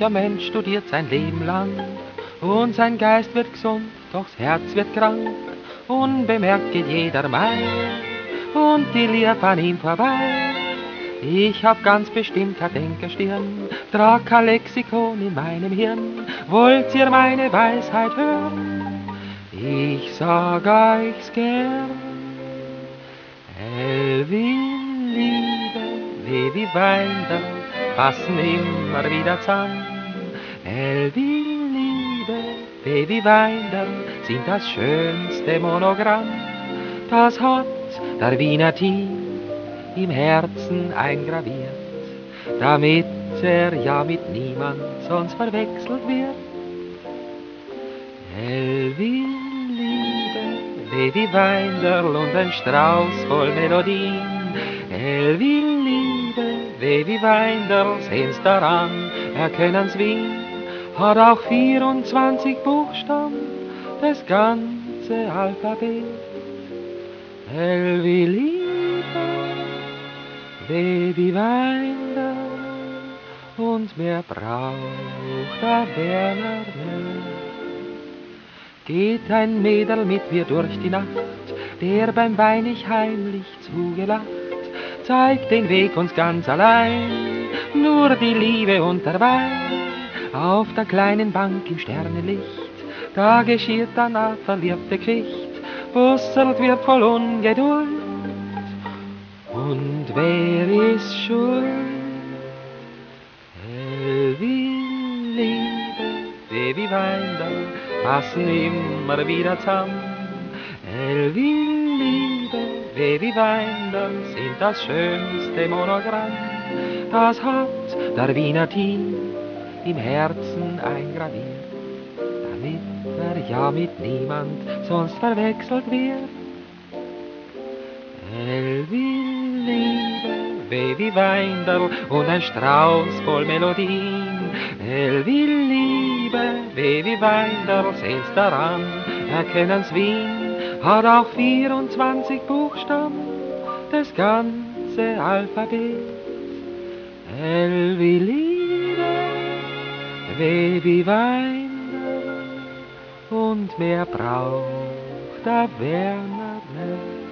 Mancher Mensch studiert sein Leben lang und sein Geist wird gesund, doch das Herz wird krank. Unbemerkt geht jeder Mai und die Lieb an ihm vorbei. Ich hab ganz bestimmt kein Denkerstirn, trag kein Lexikon in meinem Hirn. Wollt ihr meine Weisheit hören? Ich sag euch's gern. Elwin, Liebe, wie Weiner, passen immer wieder zusammen. Elwin, Liebe, wie Weiner, sind das schönste Monogramm. Das hat der Wiener Tief im Herzen eingraviert, damit ja mit niemand sonst verwechselt wird. Elwin, Liebe, wie Weinderl und ein Strauß voll Melodien. Elwin, Liebe, wie Weinderl, sehen's daran, erkennen's Wien, hat auch 24 Buchstaben, das ganze Alphabet. Elwin, Liebe, wie Weinderl, und mehr braucht der Werner nicht. Geht ein Mädel mit mir durch die Nacht, der beim Wein ich heimlich zugelacht, zeigt den Weg uns ganz allein, nur die Liebe und der Wein. Auf der kleinen Bank im Sternenlicht, da geschieht dann eine verliebte Geschichte, Busselt wird voll Ungeduld, und wer ist schuld? Elwin, Liebe, wie Weinderl, passen immer wieder zusammen. Elwin, Liebe, wie Weinderl, sind das schönste Monogramm. Das hat der Wiener Tief im Herzen eingraviert, damit ja mit niemand sonst verwechselt wird. Elwin, Liebe, wie Weinderl und ein Strauß voll Melodien. Elwin, Liebe, wie Weinderl, seht's daran, erkennen's Wien, hat auch 24 Buchstaben, das ganze Alphabet. Elwin, Liebe, wie Weinderl, und mehr braucht der Werner nicht.